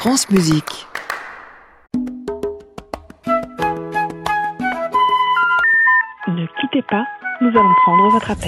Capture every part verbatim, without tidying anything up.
France Musique. Ne quittez pas, nous allons prendre votre appel.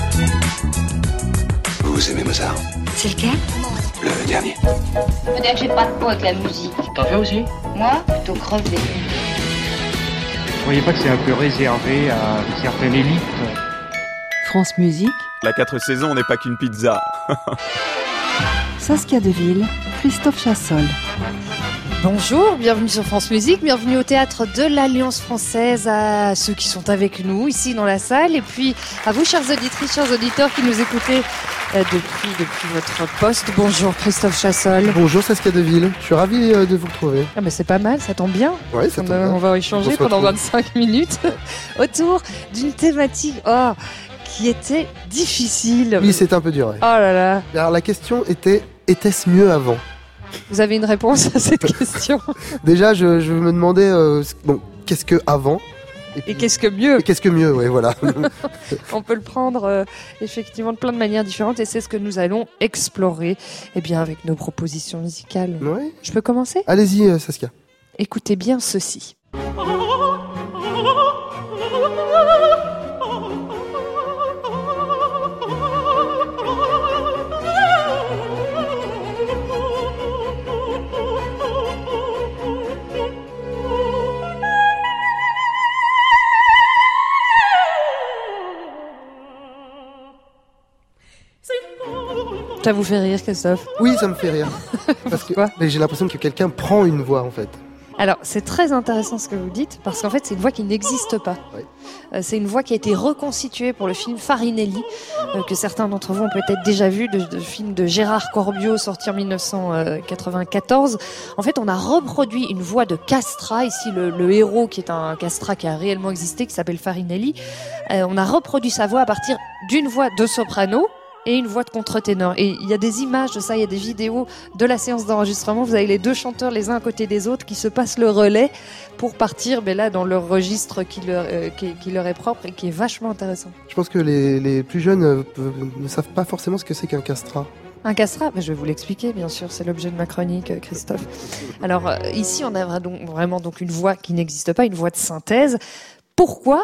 Vous aimez Mozart? C'est lequel? Le dernier. Faut dire que j'ai pas de peau avec la musique. T'en fais aussi? Moi, plutôt crevé. Vous croyez pas que c'est un peu réservé à une certaine élite? France Musique. La quatre saisons n'est pas qu'une pizza. Saskia Deville, Christophe Chassol. Bonjour, bienvenue sur France Musique, bienvenue au Théâtre de l'Alliance Française, à ceux qui sont avec nous ici dans la salle, et puis à vous, chères auditrices, chers auditeurs qui nous écoutez euh, depuis, depuis votre poste. Bonjour Christophe Chassol. Bonjour Saskia Deville, je suis ravi euh, de vous retrouver. Ah mais c'est pas mal, ça tombe bien. Ouais, ça on, tombe a, bien. on va échanger On pendant retrouve. vingt-cinq minutes autour d'une thématique oh, qui était difficile. Oui, c'est un peu dur. Ouais. Oh là là. Alors la question était, était-ce mieux avant? Vous avez une réponse à cette question? Déjà, je, je me demandais, euh, bon, qu'est-ce que avant? Et puis- qu'est-ce que mieux? et qu'est-ce que mieux, ouais, voilà. On peut le prendre euh, effectivement de plein de manières différentes et c'est ce que nous allons explorer eh bien, avec nos propositions musicales. Ouais. Je peux commencer? Allez-y, euh, Saskia. Écoutez bien ceci. Ça vous fait rire, Christophe? Oui, ça me fait rire. Parce que Pourquoi? mais j'ai l'impression que quelqu'un prend une voix, en fait. Alors, c'est très intéressant ce que vous dites, parce qu'en fait, c'est une voix qui n'existe pas. Oui. Euh, c'est une voix qui a été reconstituée pour le film Farinelli, euh, que certains d'entre vous ont peut-être déjà vu, de, de film de Gérard Corbiot, sorti en dix-neuf cent quatre-vingt-quatorze. En fait, on a reproduit une voix de Castra, ici le, le héros qui est un Castra qui a réellement existé, qui s'appelle Farinelli. Euh, on a reproduit sa voix à partir d'une voix de soprano, et une voix de contre-ténor. Et il y a des images de ça, il y a des vidéos de la séance d'enregistrement. Vous avez les deux chanteurs les uns à côté des autres qui se passent le relais pour partir ben là, dans leur registre qui leur, euh, qui, qui leur est propre et qui est vachement intéressant. Je pense que les, les plus jeunes euh, peuvent- ne savent pas forcément ce que c'est qu'un castrat. Un castrat, ben je vais vous l'expliquer, bien sûr, c'est l'objet de ma chronique, euh, Christophe. Alors euh, ici, on a vra- donc, vraiment donc une voix qui n'existe pas, une voix de synthèse. Pourquoi ?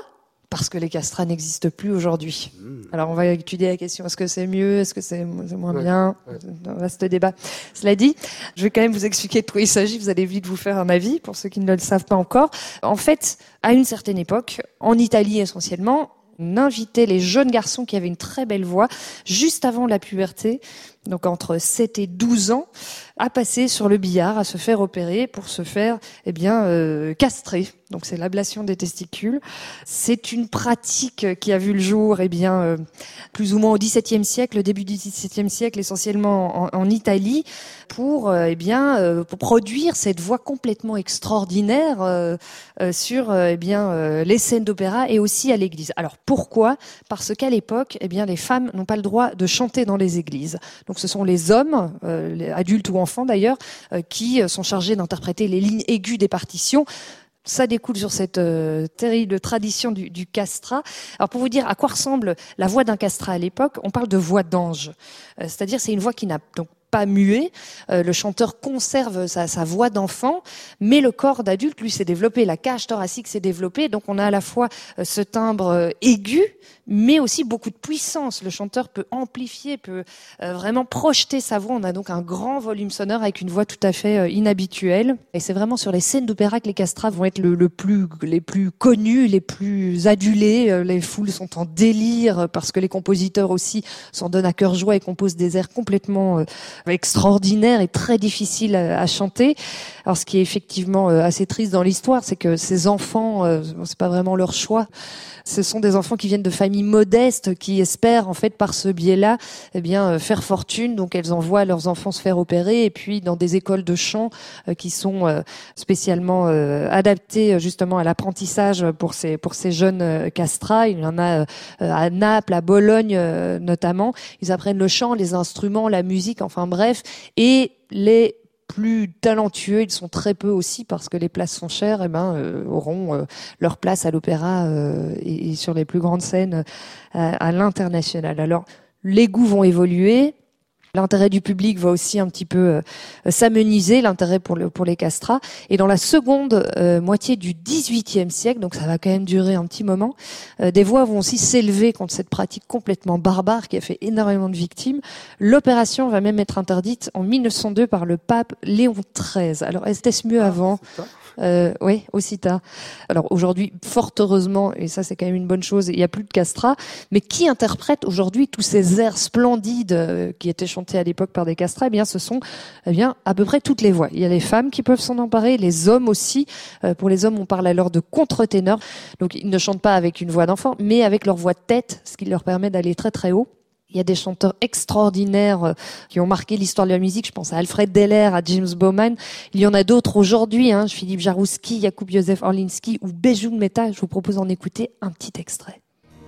Parce que les castrats n'existent plus aujourd'hui. Alors on va étudier la question, est-ce que c'est mieux, est-ce que c'est mo- c'est moins Ouais, bien? ouais. C'est un vaste débat. Cela dit, je vais quand même vous expliquer de quoi il s'agit, vous allez vite vous faire un avis, pour ceux qui ne le savent pas encore. En fait, à une certaine époque, en Italie essentiellement, on invitait les jeunes garçons qui avaient une très belle voix, juste avant la puberté, donc entre sept et douze ans, à passer sur le billard, à se faire opérer pour se faire eh bien euh, castrer. Donc c'est l'ablation des testicules. C'est une pratique qui a vu le jour eh bien euh, plus ou moins au dix-septième siècle, le début du dix-septième siècle, essentiellement en, en Italie, pour euh, eh bien euh, pour produire cette voix complètement extraordinaire euh, euh, sur euh, eh bien euh, les scènes d'opéra et aussi à l'église. Alors pourquoi ? Parce qu'à l'époque, eh bien les femmes n'ont pas le droit de chanter dans les églises. Donc ce sont les hommes, euh, les adultes ou enfants d'ailleurs, euh, qui euh, sont chargés d'interpréter les lignes aiguës des partitions. Ça découle sur cette euh, terrible tradition du, du castrat. Alors pour vous dire à quoi ressemble la voix d'un castrat à l'époque, on parle de voix d'ange. Euh, c'est-à-dire c'est une voix qui n'a donc pas muet. Euh, le chanteur conserve sa, sa voix d'enfant, mais le corps d'adulte, lui, s'est développé. La cage thoracique s'est développée. Donc on a à la fois euh, ce timbre euh, aigu, mais aussi beaucoup de puissance. Le chanteur peut amplifier, peut euh, vraiment projeter sa voix. On a donc un grand volume sonore avec une voix tout à fait euh, inhabituelle. Et c'est vraiment sur les scènes d'opéra que les castrats vont être le, le plus, les plus connus, les plus adulés. Euh, les foules sont en délire parce que les compositeurs aussi s'en donnent à cœur joie et composent des airs complètement euh, extraordinaires et très difficiles à, à chanter. Alors ce qui est effectivement euh, assez triste dans l'histoire, c'est que ces enfants, euh, c'est pas vraiment leur choix. Ce sont des enfants qui viennent de familles modestes, qui espèrent en fait par ce biais-là, eh bien euh, faire fortune. Donc elles envoient leurs enfants se faire opérer, et puis dans des écoles de chant euh, qui sont euh, spécialement euh, adaptées justement à l'apprentissage pour ces pour ces jeunes euh, castrats. Il y en a euh, à Naples, à Bologne euh, notamment. Ils apprennent le chant, les instruments, la musique, enfin bref, et les plus talentueux, ils sont très peu aussi parce que les places sont chères, et ben euh, auront euh, leur place à l'opéra euh, et, et sur les plus grandes scènes euh, à l'international. Alors les goûts vont évoluer. L'intérêt du public va aussi un petit peu euh, s'amenuiser, l'intérêt pour, le, pour les castrats. Et dans la seconde euh, moitié du dix-huitième siècle, donc ça va quand même durer un petit moment, euh, des voix vont aussi s'élever contre cette pratique complètement barbare qui a fait énormément de victimes. L'opération va même être interdite en mille neuf cent deux par le pape Léon treize. Alors, était-ce mieux Ah, avant ? c'est ça. Euh, oui, aussi tard. Alors aujourd'hui, fort heureusement, et ça c'est quand même une bonne chose, il n'y a plus de castrats, mais qui interprète aujourd'hui tous ces airs splendides euh, qui étaient chantés à l'époque par des castrats? Eh bien, ce sont eh bien à peu près toutes les voix. Il y a les femmes qui peuvent s'en emparer, les hommes aussi. Euh, pour les hommes, on parle alors de contre-ténor. Donc ils ne chantent pas avec une voix d'enfant, mais avec leur voix de tête, ce qui leur permet d'aller très très haut. Il y a des chanteurs extraordinaires qui ont marqué l'histoire de la musique. Je pense à Alfred Deller, à James Bowman. Il y en a d'autres aujourd'hui, hein, Philippe Jarouski, Jakub Józef Orliński ou Béjoun Meta. Je vous propose d'en écouter un petit extrait.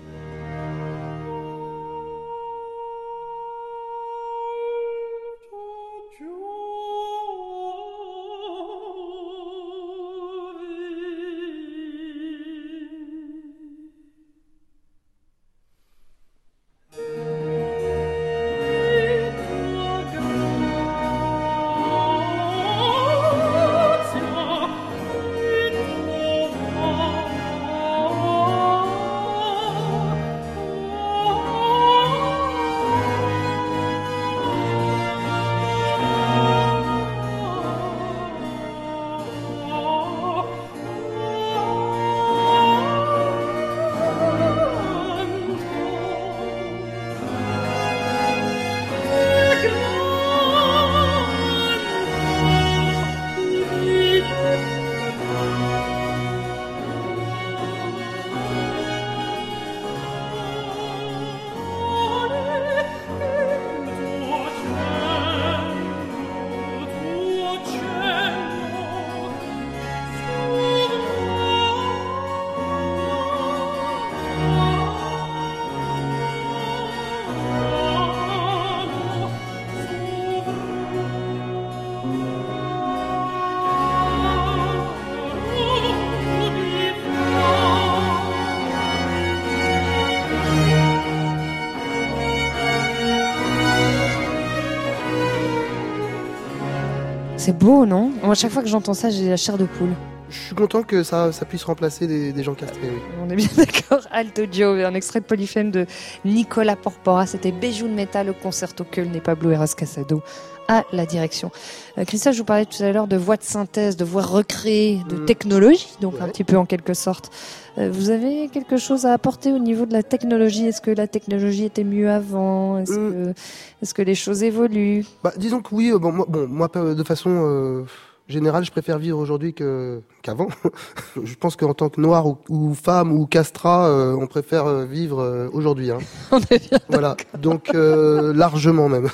C'est beau, non? Moi, à chaque fois que j'entends ça, j'ai la chair de poule. Je suis content que ça, ça puisse remplacer des, des gens castrés, oui. On est bien d'accord. Alto Gio, un extrait de Polyphème de Nicolas Porpora. C'était Béjoun Meta, le concerto Köln et Pablo Heras Casado à la direction. Euh, Christophe, je vous parlais tout à l'heure de voix de synthèse, de voix recréée, de mmh. technologie, donc ouais. un petit peu en quelque sorte. Euh, vous avez quelque chose à apporter au niveau de la technologie? Est-ce que la technologie était mieux avant? Est-ce, mmh. que, est-ce que les choses évoluent? Bah, disons que oui. Euh, bon, moi, bon, moi, de façon euh, générale, je préfère vivre aujourd'hui que, qu'avant. Je pense qu'en tant que noir ou, ou femme ou castrat, euh, on préfère vivre euh, aujourd'hui. Hein. On est bien voilà. Donc euh, largement même.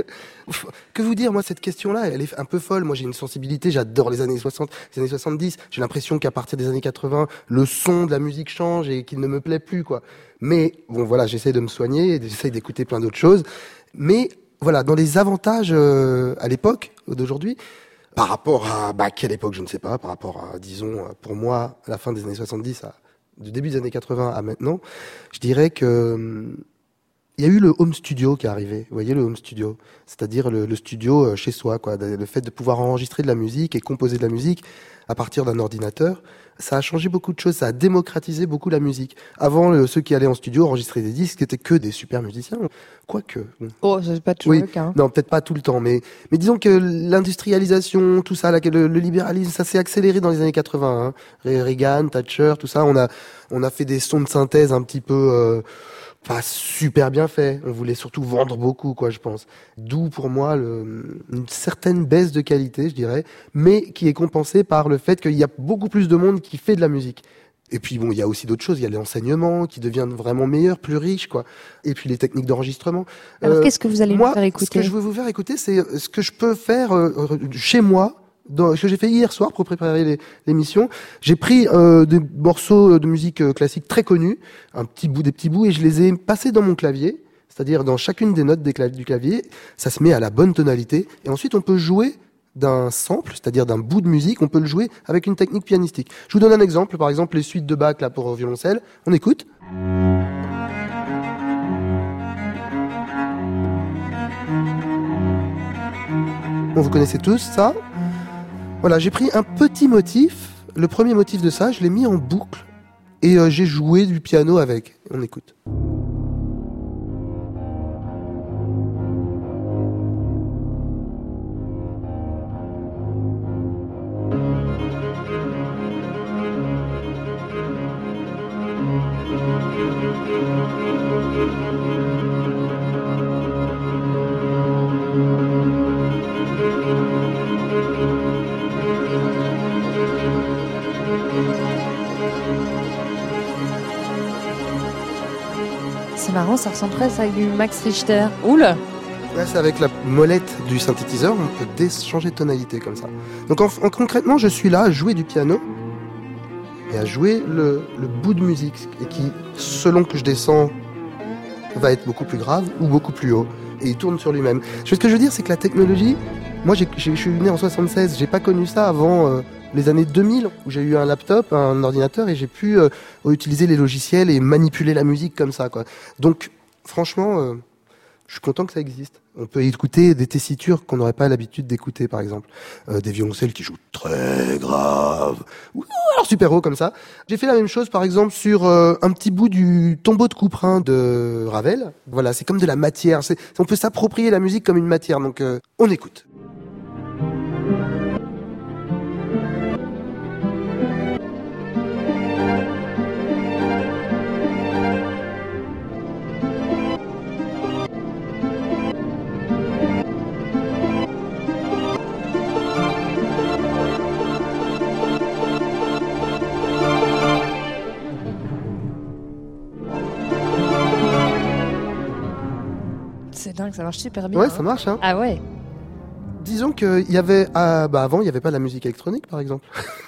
Que vous dire, moi, cette question-là, elle est un peu folle. Moi, j'ai une sensibilité, j'adore les années soixante, les années soixante-dix. J'ai l'impression qu'à partir des années quatre-vingts, le son de la musique change et qu'il ne me plaît plus, quoi. Mais, bon, voilà, j'essaie de me soigner, j'essaie d'écouter plein d'autres choses. Mais, voilà, dans les avantages euh, à l'époque, d'aujourd'hui, par rapport à, bah, quelle époque, je ne sais pas, par rapport à, disons, pour moi, à la fin des années soixante-dix, à, du début des années quatre-vingts à maintenant, je dirais que... Il y a eu le home studio qui est arrivé. Vous voyez, le home studio, c'est-à-dire le, le studio chez soi, quoi. Le fait de pouvoir enregistrer de la musique et composer de la musique à partir d'un ordinateur, ça a changé beaucoup de choses. Ça a démocratisé beaucoup la musique. Avant, le, ceux qui allaient en studio enregistrer des disques, c'était que des super musiciens. Quoique. Oh, c'est pas toujours oui. le cas. Hein. Non, peut-être pas tout le temps, mais mais disons que l'industrialisation, tout ça, là, le, le libéralisme, ça s'est accéléré dans les années quatre-vingts. Hein. Reagan, Thatcher, tout ça, on a on a fait des sons de synthèse un petit peu. Euh, Pas super bien fait. On voulait surtout vendre beaucoup, quoi, je pense. D'où, pour moi, le, une certaine baisse de qualité, je dirais, mais qui est compensée par le fait qu'il y a beaucoup plus de monde qui fait de la musique. Et puis, bon, il y a aussi d'autres choses. Il y a l'enseignement qui devient vraiment meilleur, plus riche, quoi. Et puis, les techniques d'enregistrement. Alors, euh, qu'est-ce que vous allez moi, nous faire écouter? Ce que je veux vous faire écouter, c'est ce que je peux faire euh, chez moi. Dans, ce que j'ai fait hier soir pour préparer les, l'émission, j'ai pris euh, des morceaux de musique classique très connus, un petit bout, des petits bouts, et je les ai passés dans mon clavier, c'est-à-dire dans chacune des notes des clav- du clavier, ça se met à la bonne tonalité, et ensuite on peut jouer d'un sample, c'est-à-dire d'un bout de musique, on peut le jouer avec une technique pianistique. Je vous donne un exemple, par exemple les suites de Bach là pour violoncelle, on écoute. Bon, vous connaissez tous ça. Voilà, j'ai pris un petit motif. Le premier motif de ça, je l'ai mis en boucle. Et euh, j'ai joué du piano avec. On écoute. C'est marrant, ça ressemble presque à du Max Richter. Oula! Là, c'est avec la molette du synthétiseur, on peut dé- changer de tonalité comme ça. Donc en, en- concrètement, je suis là à jouer du piano et à jouer le, le bout de musique et qui, selon que je descends, va être beaucoup plus grave ou beaucoup plus haut. Et il tourne sur lui-même. Ce que je veux dire, c'est que la technologie, moi j'ai, j'ai, je suis né en soixante-seize, j'ai pas connu ça avant euh, les années deux mille, où j'ai eu un laptop, un ordinateur et j'ai pu euh, utiliser les logiciels et manipuler la musique comme ça, quoi. Donc franchement, euh, je suis content que ça existe. On peut écouter des tessitures qu'on n'aurait pas l'habitude d'écouter, par exemple. Euh, des violoncelles qui jouent très grave, ou alors super haut comme ça. J'ai fait la même chose, par exemple, sur euh, un petit bout du tombeau de Couperin de Ravel. Voilà, c'est comme de la matière. C'est, on peut s'approprier la musique comme une matière. Donc, euh, on écoute. C'est dingue, ça marche super bien. Ouais, hein. ça marche, hein. Ah ouais. Disons qu'il y avait, ah, bah avant, il n'y avait pas la musique électronique, par exemple.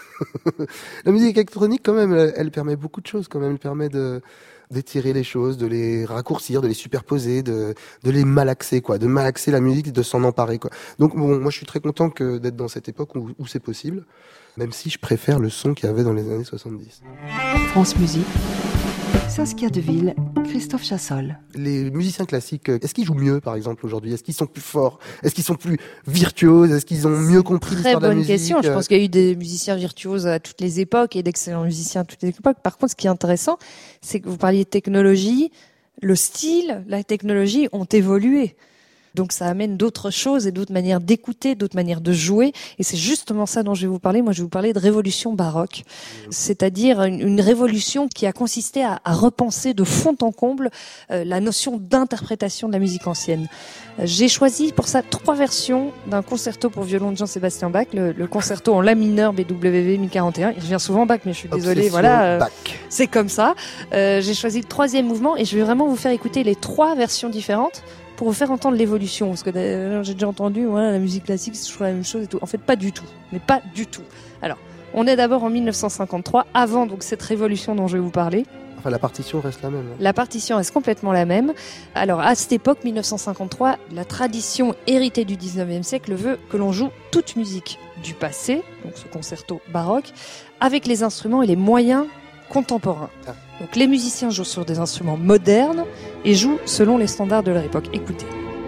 La musique électronique, quand même, elle, elle permet beaucoup de choses, quand même. Elle permet de, d'étirer les choses, de les raccourcir, de les superposer, de, de les malaxer, quoi. De malaxer la musique et de s'en emparer, quoi. Donc, bon, moi, je suis très content que, d'être dans cette époque où, où c'est possible. Même si je préfère le son qu'il y avait dans les années soixante-dix. France Musique. Saskia Deville, Christophe Chassol. Les musiciens classiques, est-ce qu'ils jouent mieux, par exemple, aujourd'hui? Est-ce qu'ils sont plus forts? Est-ce qu'ils sont plus virtuoses? Est-ce qu'ils ont mieux compris Très l'histoire de la bonne musique? question. Je pense qu'il y a eu des musiciens virtuoses à toutes les époques et d'excellents musiciens à toutes les époques. Par contre, ce qui est intéressant, c'est que vous parliez de technologie. Le style, la technologie ont évolué. Donc ça amène d'autres choses et d'autres manières d'écouter, d'autres manières de jouer. Et c'est justement ça dont je vais vous parler. Moi, je vais vous parler de révolution baroque. C'est-à-dire une, une révolution qui a consisté à, à repenser de fond en comble euh, la notion d'interprétation de la musique ancienne. Euh, j'ai choisi pour ça trois versions d'un concerto pour violon de Jean-Sébastien Bach, le, le concerto en la mineur B W V mille quarante et un. Il revient souvent Bach, mais je suis désolée. Obsession, Voilà, euh, Bach. c'est comme ça. Euh, j'ai choisi le troisième mouvement et je vais vraiment vous faire écouter les trois versions différentes pour vous faire entendre l'évolution, parce que d'ailleurs, j'ai déjà entendu, voilà, la musique classique, c'est toujours la même chose et tout. En fait, pas du tout, mais pas du tout. Alors, on est d'abord en mille neuf cent cinquante-trois, avant donc cette révolution dont je vais vous parler. Enfin, la partition reste la même. hein. La partition reste complètement la même. Alors, à cette époque, mille neuf cent cinquante-trois, la tradition héritée du dix-neuvième siècle veut que l'on joue toute musique du passé, donc ce concerto baroque, avec les instruments et les moyens contemporains. Ah. Donc les musiciens jouent sur des instruments modernes et jouent selon les standards de leur époque. Écoutez.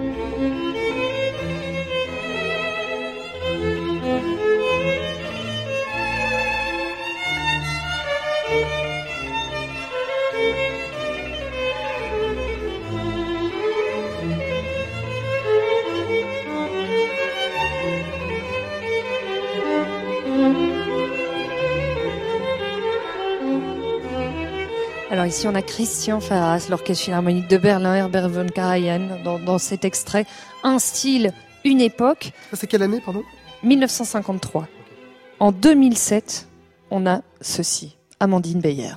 Alors ici on a Christian Farras, l'Orchestre Philharmonique de Berlin, Herbert von Karajan, dans, dans cet extrait. Un style, une époque. Ça, c'est quelle année, pardon? mille neuf cent cinquante-trois. En deux mille sept, on a ceci. Amandine Beyer.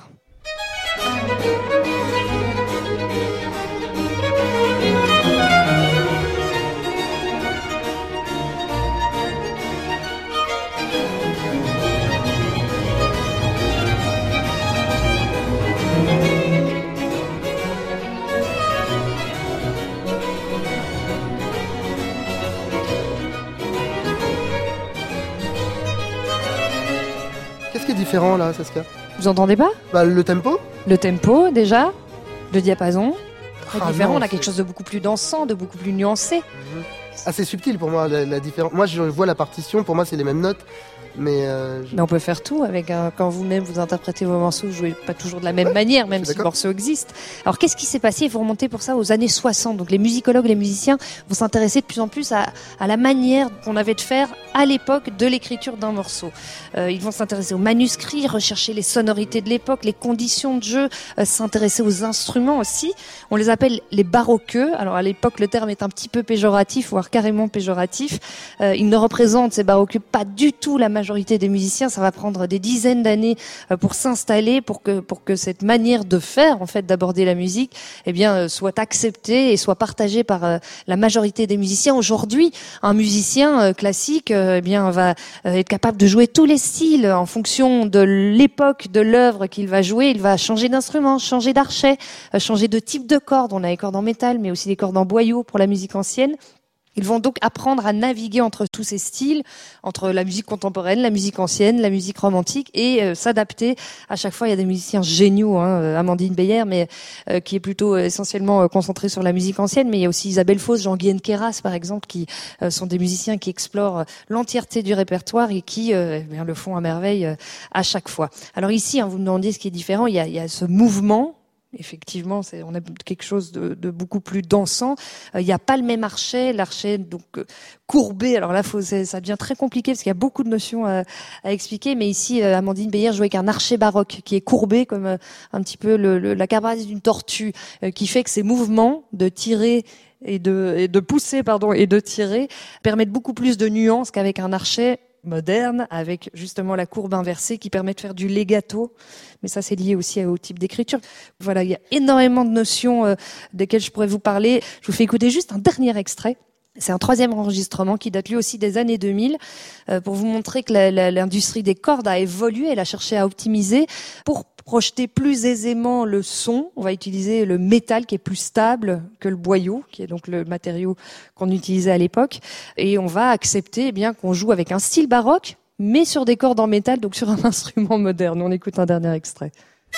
Qu'est-ce qui est différent, là, Saskia? Vous entendez pas? Bah, le tempo? Le tempo déjà, le diapason. Très Ah différent, non, on a c'est- quelque chose de beaucoup plus dansant, de beaucoup plus nuancé. Mhm. assez subtil pour moi la, la différence. Moi, je vois la partition, pour moi, c'est les mêmes notes. Mais, euh, je... mais on peut faire tout avec un, quand vous-même vous interprétez vos morceaux, vous jouez pas toujours de la même ouais, manière, même si le morceau existe. Alors qu'est-ce qui s'est passé? Il faut remonter pour ça aux années soixante. Donc les musicologues, les musiciens vont s'intéresser de plus en plus à, à la manière qu'on avait de faire à l'époque de l'écriture d'un morceau. Euh, ils vont s'intéresser aux manuscrits, rechercher les sonorités de l'époque, les conditions de jeu, euh, s'intéresser aux instruments aussi. On les appelle les baroqueux. Alors à l'époque, le terme est un petit peu péjoratif, voire carrément péjoratif. Euh, ils ne représentent, ces baroqueux, pas du tout la majorité des musiciens. Ça va prendre des dizaines d'années pour s'installer, pour que pour que cette manière de faire, en fait, d'aborder la musique, eh bien, soit acceptée et soit partagée par euh, la majorité des musiciens. Aujourd'hui, un musicien euh, classique, euh, eh bien, va euh, être capable de jouer tous les styles en fonction de l'époque de l'œuvre qu'il va jouer. Il va changer d'instrument, changer d'archet, euh, changer de type de cordes. On a les cordes en métal, mais aussi des cordes en boyau pour la musique ancienne. Ils vont donc apprendre à naviguer entre tous ces styles, entre la musique contemporaine, la musique ancienne, la musique romantique, et euh, s'adapter. À chaque fois, il y a des musiciens géniaux, hein, Amandine Beyer, mais euh, qui est plutôt euh, essentiellement euh, concentrée sur la musique ancienne. Mais il y a aussi Isabelle Fausse, Jean-Guyenne Queyras, par exemple, qui euh, sont des musiciens qui explorent l'entièreté du répertoire et qui euh, eh bien, le font à merveille euh, à chaque fois. Alors ici, hein, vous me demandiez ce qui est différent. Il y a, il y a ce mouvement. Effectivement, c'est, on a quelque chose de, de beaucoup plus dansant. Il euh, n'y a pas le même archet, l'archet donc euh, courbé. Alors là, faut, ça devient très compliqué parce qu'il y a beaucoup de notions à, à expliquer. Mais ici, euh, Amandine Beyer joue avec un archet baroque qui est courbé comme euh, un petit peu le, le, la carapace d'une tortue, euh, qui fait que ces mouvements de tirer et de, et de pousser, pardon, et de tirer permettent beaucoup plus de nuances qu'avec un archet moderne, avec justement la courbe inversée qui permet de faire du legato, mais ça c'est lié aussi au type d'écriture. Voilà, il y a énormément de notions euh, desquelles je pourrais vous parler. Je vous fais écouter juste un dernier extrait. C'est un troisième enregistrement qui date lui aussi des années deux mille, euh, pour vous montrer que la, la, l'industrie des cordes a évolué, elle a cherché à optimiser pour projeter plus aisément le son. On va utiliser le métal qui est plus stable que le boyau, qui est donc le matériau qu'on utilisait à l'époque, et on va accepter eh bien qu'on joue avec un style baroque, mais sur des cordes en métal, donc sur un instrument moderne. On écoute un dernier extrait.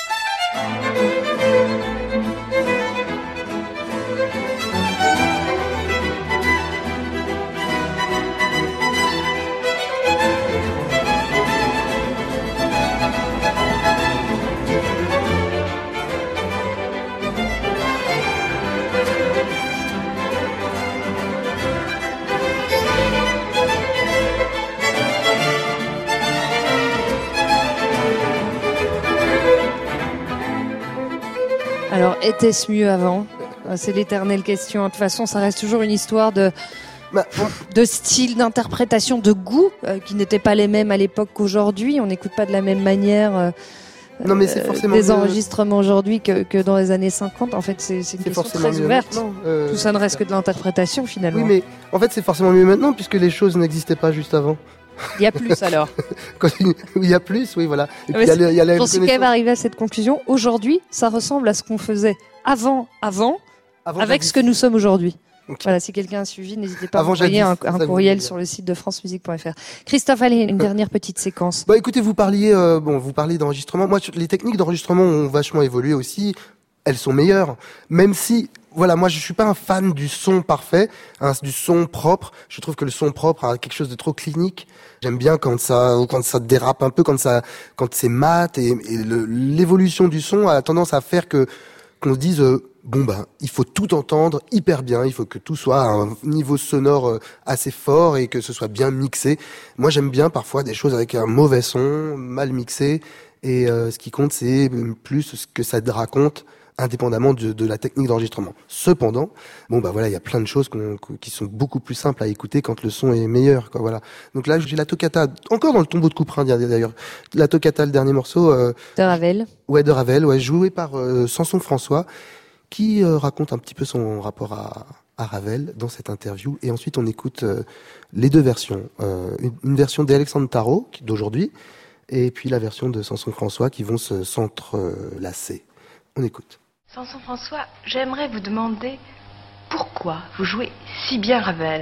Alors, était-ce mieux avant? C'est l'éternelle question. De toute façon, ça reste toujours une histoire de, bah, bon. de style, d'interprétation, de goût, euh, qui n'étaient pas les mêmes à l'époque qu'aujourd'hui. On n'écoute pas de la même manière euh, non, mais c'est forcément des mieux. enregistrements aujourd'hui que, que dans les années cinquante. En fait, c'est, c'est une c'est question très mieux ouverte. Non, euh, Tout ça ne reste que de l'interprétation, finalement. Oui, mais en fait, c'est forcément mieux maintenant, puisque les choses n'existaient pas juste avant. Il y a plus alors. Il y a plus, oui, voilà. Et puis, il y a le, il y a la je pense quand même arriver à cette conclusion. Aujourd'hui, ça ressemble à ce qu'on faisait avant, avant, avant avec ce que nous sommes aujourd'hui. Okay. Voilà, si quelqu'un a suivi, n'hésitez pas avant à envoyer un, un courriel sur le site de france musique point f r. Christophe, allez, une dernière petite séquence. Bah, écoutez, vous parliez, euh, bon, vous parliez d'enregistrement. Moi, les techniques d'enregistrement ont vachement évolué aussi. Elles sont meilleures, même si, voilà, moi je suis pas un fan du son parfait, hein, du son propre. Je trouve que le son propre a quelque chose de trop clinique. J'aime bien quand ça, quand ça dérape un peu, quand ça, quand c'est mat et, et le, l'évolution du son a tendance à faire que qu'on se dise euh, bon ben il faut tout entendre hyper bien, il faut que tout soit à un niveau sonore euh, assez fort et que ce soit bien mixé. Moi j'aime bien parfois des choses avec un mauvais son, mal mixé, et euh, ce qui compte c'est plus ce que ça raconte, indépendamment de, de la technique d'enregistrement. Cependant, bon bah voilà, il y a plein de choses qu'on, qui sont beaucoup plus simples à écouter quand le son est meilleur, quoi. Voilà. Donc là, j'ai la toccata, encore dans le tombeau de Couperin d'ailleurs. La toccata, le dernier morceau. Euh, de Ravel. Ouais, de Ravel, ouais, joué par euh, Samson François, qui euh, raconte un petit peu son rapport à, à Ravel dans cette interview. Et ensuite, on écoute euh, les deux versions. Euh, une, une version d'Alexandre Tarot, d'aujourd'hui, et puis la version de Samson François, qui vont se s'entrelacer. On écoute. Samson François, j'aimerais vous demander pourquoi vous jouez si bien Ravel.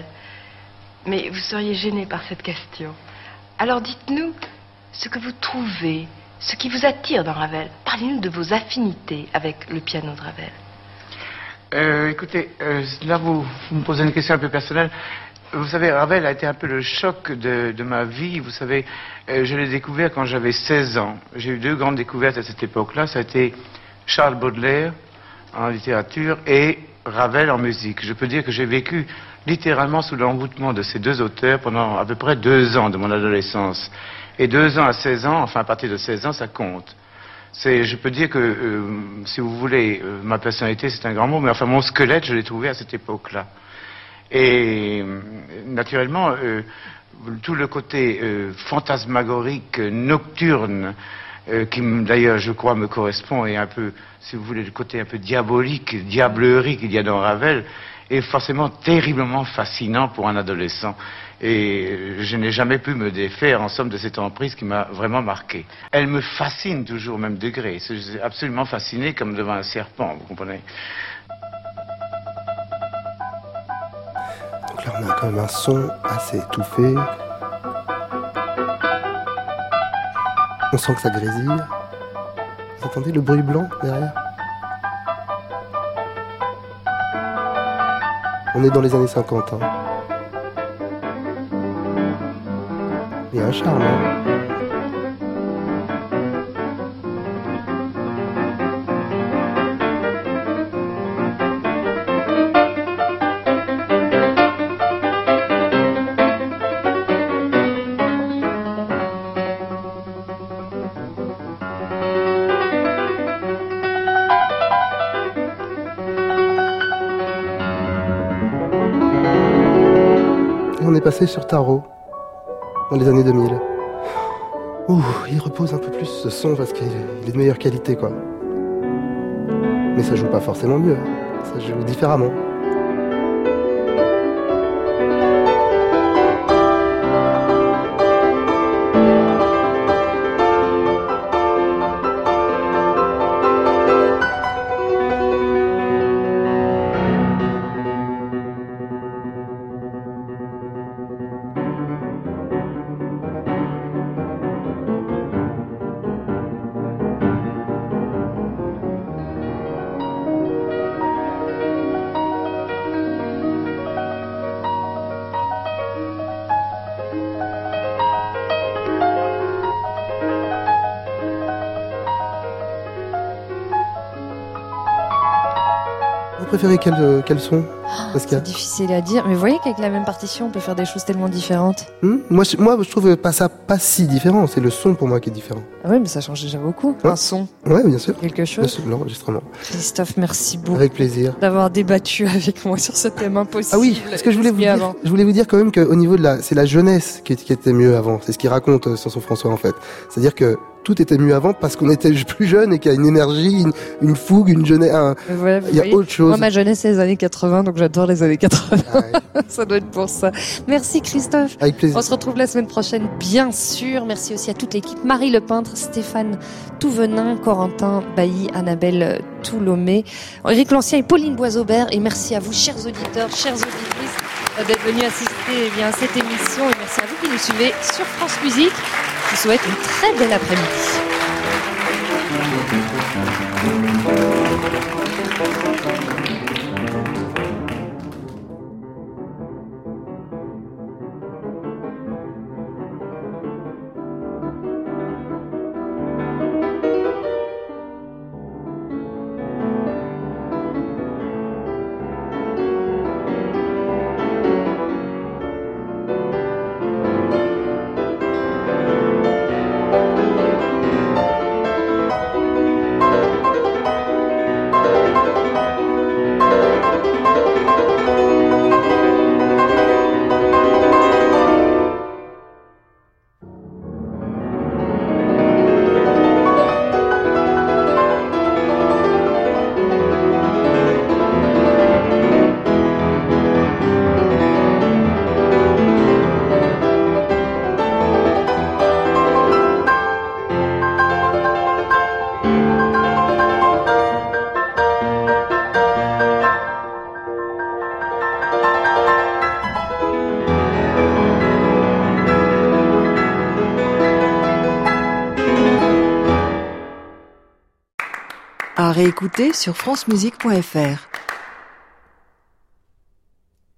Mais vous seriez gêné par cette question. Alors dites-nous ce que vous trouvez, ce qui vous attire dans Ravel. Parlez-nous de vos affinités avec le piano de Ravel. Euh, écoutez, euh, là vous, vous me posez une question un peu personnelle. Vous savez, Ravel a été un peu le choc de, de ma vie. Vous savez, euh, je l'ai découvert quand j'avais seize ans. J'ai eu deux grandes découvertes à cette époque-là. Ça a été Charles Baudelaire en littérature et Ravel en musique. Je peux dire que j'ai vécu littéralement sous l'envoûtement de ces deux auteurs pendant à peu près deux ans de mon adolescence. Et deux ans à seize ans, enfin à partir de seize ans, ça compte. C'est, je peux dire que, euh, si vous voulez, euh, ma personnalité, c'est un grand mot, mais enfin mon squelette, je l'ai trouvé à cette époque-là. Et naturellement, euh, tout le côté euh, fantasmagorique, nocturne, euh, qui d'ailleurs, je crois, me correspond, et un peu, si vous voulez, le côté un peu diabolique, diablerie qu'il y a dans Ravel, est forcément terriblement fascinant pour un adolescent. Et je n'ai jamais pu me défaire, en somme, de cette emprise qui m'a vraiment marqué. Elle me fascine toujours au même degré. Je suis absolument fasciné comme devant un serpent, vous comprenez? Donc là, on a quand même un son assez étouffé. On sent que ça grésille. Vous entendez le bruit blanc derrière? On est dans les années cinquante. Hein. Il y a un charme. Hein. On est passé sur Tarot dans les années deux mille. Ouh, il repose un peu plus ce son parce qu'il est de meilleure qualité, quoi. Mais ça joue pas forcément mieux, ça joue différemment. Vous préférez quel, euh, quel son, Pascal? C'est difficile à dire, mais vous voyez qu'avec la même partition, on peut faire des choses tellement différentes. Hmm moi, je, moi, je trouve pas ça pas si différent. C'est le son pour moi qui est différent. Ah oui, mais ça change déjà beaucoup. Ouais. Un son. Ouais, bien sûr. Quelque chose. L'enregistrement. Christophe, merci beaucoup. Avec plaisir. D'avoir débattu avec moi sur ce thème impossible. Ah oui, parce que je voulais vous dire, je voulais vous dire quand même qu'au niveau de la, c'est la jeunesse qui, qui était mieux avant. C'est ce qu'il raconte sur son François en fait. C'est-à-dire que tout était mieux avant parce qu'on était plus jeune et qu'il y a une énergie, une, une fougue, une jeunesse. Un... Voilà, il y a voyez, autre chose. Moi, ma jeunesse, c'est les années quatre-vingts, donc j'adore les années quatre-vingts. Ah ouais. Ça doit être pour ça. Merci Christophe. Avec plaisir. On se retrouve la semaine prochaine, bien sûr. Merci aussi à toute l'équipe. Marie Le Peintre, Stéphane Touvenin, Corentin Bailly, Annabelle Toulomé, Éric Lancien et Pauline Boisaubert. Et merci à vous, chers auditeurs, chères auditrices, d'être venus assister eh bien, à cette émission. Et merci à vous qui nous suivez sur France Musique. Je vous souhaite une très belle après-midi. À réécouter sur francemusique point fr.